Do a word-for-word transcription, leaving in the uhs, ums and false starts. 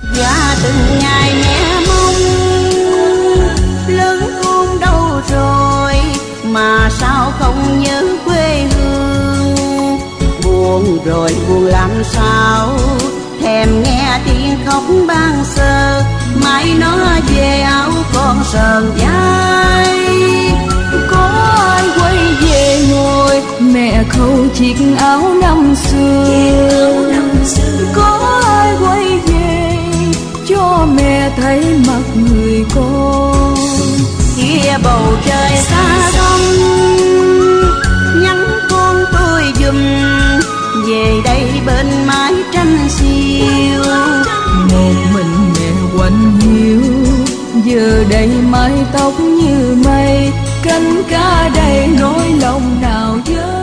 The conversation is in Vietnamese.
Và từng ngày mẹ mong lớn khôn đâu rồi mà sao không nhớ quê hương. Buồn rồi buồn làm sao thèm nghe tiếng khóc ban sơ, mai nó về áo con sờn vai. Có ai quay về ngồi mẹ khâu chiếc áo năm xưa, có ai quay về cho mẹ thấy mặt người con. Kia bầu trời xa xăm nhắn con tôi giùm về đây bên mái tranh xiêu. Một mình mẹ quạnh hiu giờ đây mái tóc như mây, cánh cá đầy nỗi lòng nào dơi.